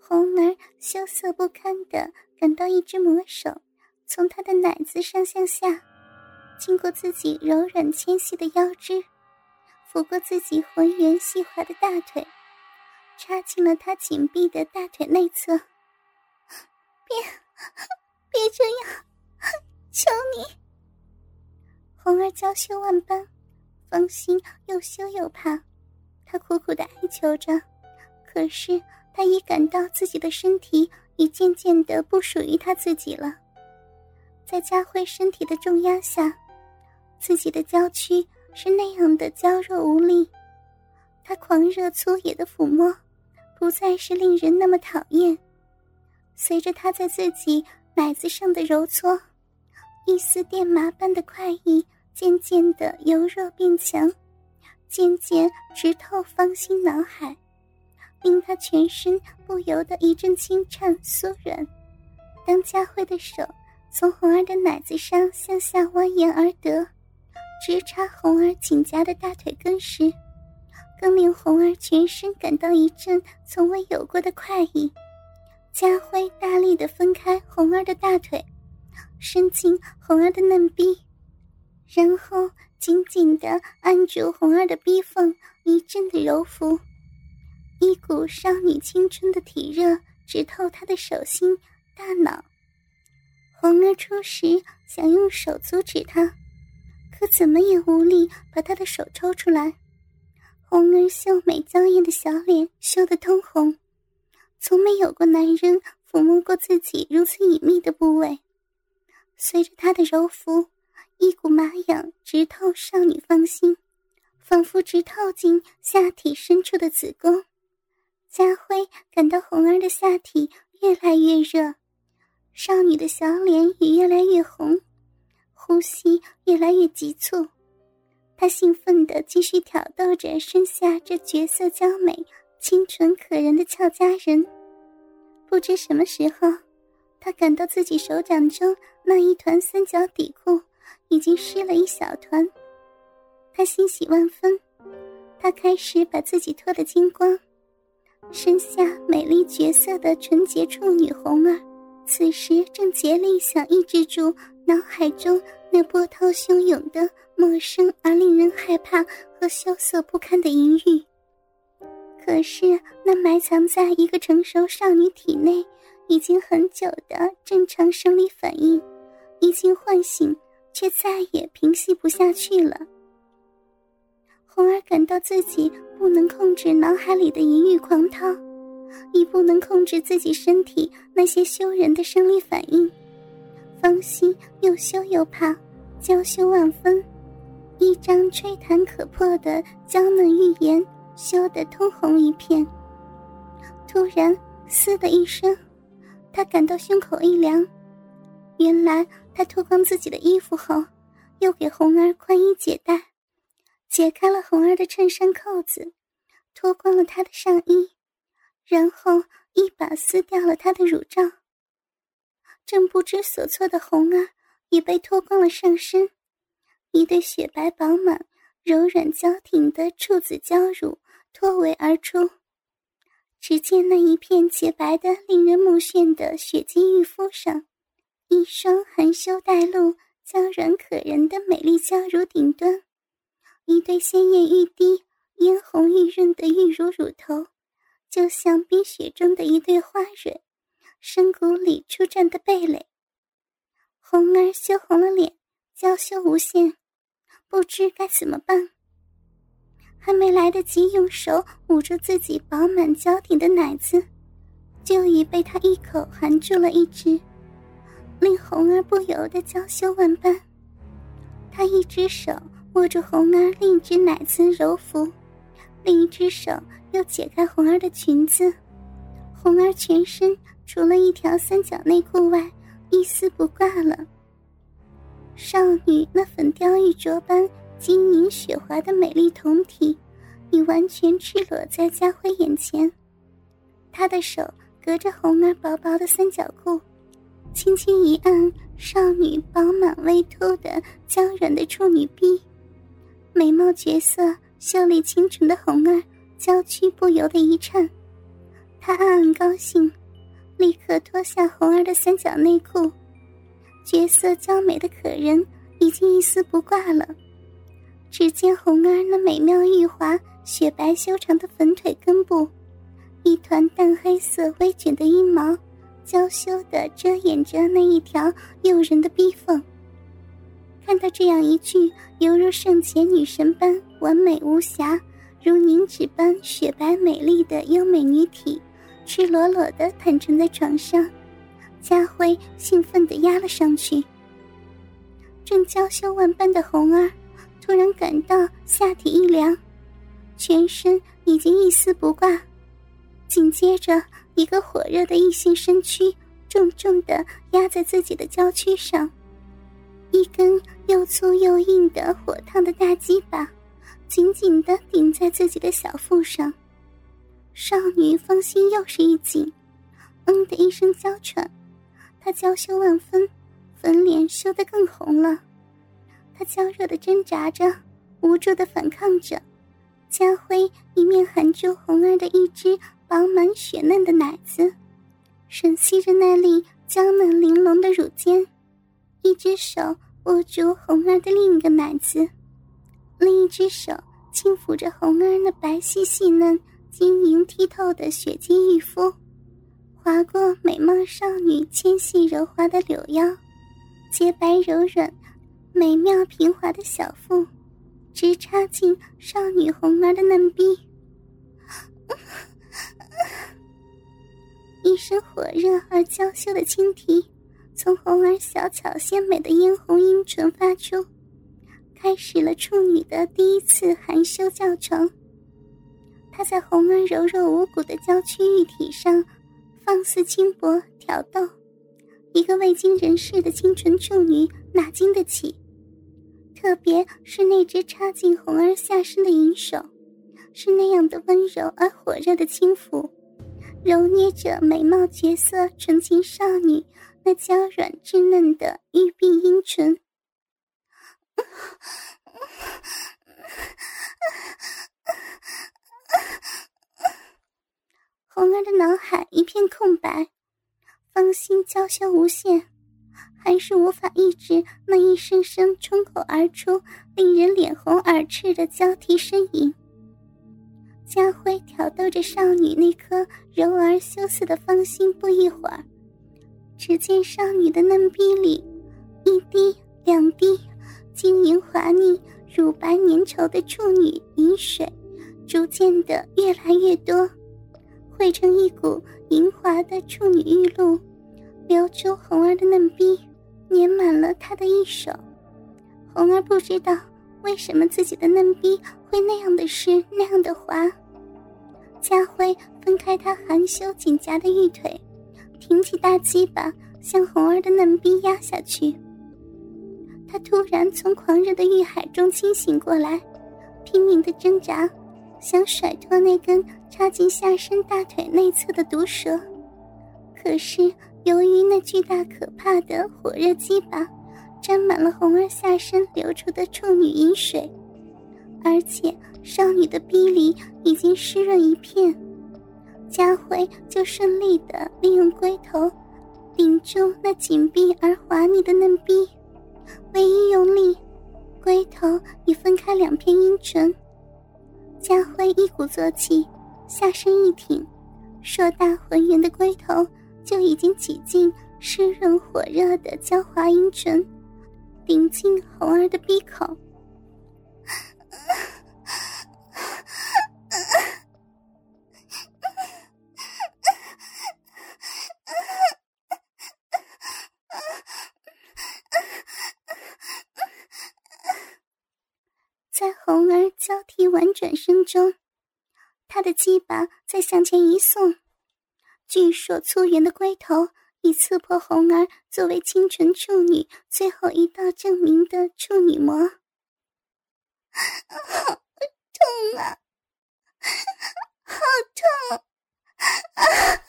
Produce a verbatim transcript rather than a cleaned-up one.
红儿羞涩不堪地感到一只魔手从她的奶子上向下，经过自己柔软纤细的腰肢，抚过自己浑圆细滑的大腿，插进了她紧闭的大腿内侧。别别这样，求你！红儿娇羞万般，芳心又羞又怕，她苦苦地哀求着，可是她已感到自己的身体已渐渐地不属于她自己了。在家辉身体的重压下，自己的娇躯是那样的娇弱无力，他狂热粗野的抚摸不再是令人那么讨厌。随着他在自己奶子上的揉搓，一丝电麻般的快意渐渐地由弱变强，渐渐直透芳心脑海，令他全身不由得一阵轻颤酥软。当家辉的手从红儿的奶子上向下蜿蜒而得，直插红儿紧夹的大腿根时，更令红儿全身感到一阵从未有过的快意。家辉大力地分开红儿的大腿，伸进红儿的嫩逼，然后紧紧地按住红儿的逼缝，一阵的揉拂，一股少女青春的体热直透她的手心大脑。红儿初时想用手阻止他，可怎么也无力把他的手抽出来。红儿秀美娇艳的小脸羞得通红，从没有过男人抚摸过自己如此隐秘的部位。随着他的揉拂，一股麻痒直透少女芳心，仿佛直透进下体深处的子宫。家辉感到红儿的下体越来越热，少女的小脸也越来越红，呼吸越来越急促。她兴奋地继续挑逗着身下这绝色娇美、清纯可人的俏佳人。不知什么时候，她感到自己手掌中那一团三角底裤已经湿了一小团。她欣喜万分，她开始把自己脱得精光。身下美丽绝色的纯洁处女红儿此时正竭力想抑制住脑海中那波涛汹涌的陌生而令人害怕和羞涩不堪的淫欲。可是那埋藏在一个成熟少女体内已经很久的正常生理反应已经唤醒，却再也平息不下去了。红儿感到自己不能控制脑海里的淫欲狂涛，已不能控制自己身体那些羞人的生理反应，芳心又羞又怕，娇羞万分，一张吹弹可破的娇嫩玉颜羞得通红一片。突然嘶的一声，他感到胸口一凉，原来他脱光自己的衣服后，又给红儿宽衣解带，解开了红儿的衬衫扣子，脱光了她的上衣，然后一把撕掉了她的乳罩。正不知所措的红儿也被脱光了上身，一对雪白饱满、柔软娇挺的处子娇乳脱围而出。只见那一片洁白的令人目眩的雪肌玉肤上，一双含羞带露、娇软可人的美丽娇乳顶端，一对鲜艳欲滴、嫣红欲润的玉乳乳头，就像冰雪中的一对花蕊，深谷里出绽的蓓蕾。红儿羞红了脸，娇羞无限，不知该怎么办。还没来得及用手捂住自己饱满娇挺的奶子，就已被他一口含住了一只，令红儿不由得娇羞万般。他一只手握住红儿另一只奶子揉拂，另一只手又解开红儿的裙子。红儿全身除了一条三角内裤外，一丝不挂了。少女那粉雕玉琢般晶莹雪滑的美丽胴体已完全赤裸在家辉眼前。他的手隔着红儿薄薄的三角裤，轻轻一按少女饱满微凸的娇软的处女臂，美貌绝色秀丽清纯的红儿娇躯不由得一颤。 他暗暗高兴，立刻脱下红儿的三角内裤，绝色娇美的可人已经一丝不挂了。只见红儿那美妙玉滑、雪白修长的粉腿根部，一团淡黑色微卷的阴毛，娇羞地遮掩着那一条诱人的逼缝。看到这样一具犹如圣洁女神般完美无瑕，如凝脂般雪白美丽的优美女体，赤裸裸地躺沉在床上，家辉兴奋地压了上去。正娇羞万般的红儿突然感到下体一凉，全身已经一丝不挂，紧接着一个火热的异性身躯重重地压在自己的娇躯上，一根又粗又硬的火烫的大鸡巴紧紧地顶在自己的小腹上。少女芳心又是一紧，嗯的一声娇喘，她娇羞万分，粉脸羞得更红了。她娇热地挣扎着，无助地反抗着。家辉一面含住红儿的一只饱满雪嫩的奶子，吮吸着那粒娇嫩玲珑的乳尖，一只手握住红儿的另一个奶子，另一只手轻抚着红儿那白皙细嫩、晶莹剔透的雪肌玉肤，划过美貌少女纤细柔滑的柳腰，洁白柔软、美妙平滑的小腹，直插进少女红儿的嫩逼。一声火热而娇羞的轻啼从红儿小巧鲜美的嫣红阴唇发出，开始了处女的第一次含羞叫床。她在红儿柔弱无骨的娇躯玉体上放肆轻薄挑逗，一个未经人事的清纯处女哪经得起？特别是那只插进红儿下身的银手，是那样的温柔而火热的轻抚，揉捏着美貌绝色纯情少女那娇软稚嫩的玉臂阴唇。红儿的脑海一片空白，芳心娇羞无限，还是无法抑制那一声声冲口而出令人脸红耳赤的交替呻吟。家辉挑逗着少女那颗柔而羞涩的芳心，不一会儿，只见少女的嫩逼里一滴两滴晶莹滑腻、乳白粘稠的处女饮水逐渐的越来越多，汇成一股莹滑的处女玉露，流出红儿的嫩逼，粘满了她的一手。红儿不知道为什么自己的嫩逼会那样的湿，那样的滑。家辉分开她含羞紧夹的玉腿，挺起大鸡巴向红儿的嫩逼压下去。他突然从狂热的欲海中清醒过来，拼命地挣扎，想甩脱那根插进下身大腿内侧的毒蛇。可是由于那巨大可怕的火热鸡巴沾满了红儿下身流出的处女饮水，而且少女的逼里已经湿润一片，家辉就顺利地利用龟头顶住那紧闭而滑腻的嫩逼，唯一用力，龟头已分开两片阴唇。家辉一鼓作气，下身一挺，硕大浑圆的龟头就已经挤进湿润火热的娇滑阴唇，顶进红儿的逼口。在红儿交替婉转声中，他的鸡巴再向前一送，巨硕粗圆的龟头已刺破红儿作为清纯处女最后一道证明的处女膜。好痛啊，好痛啊！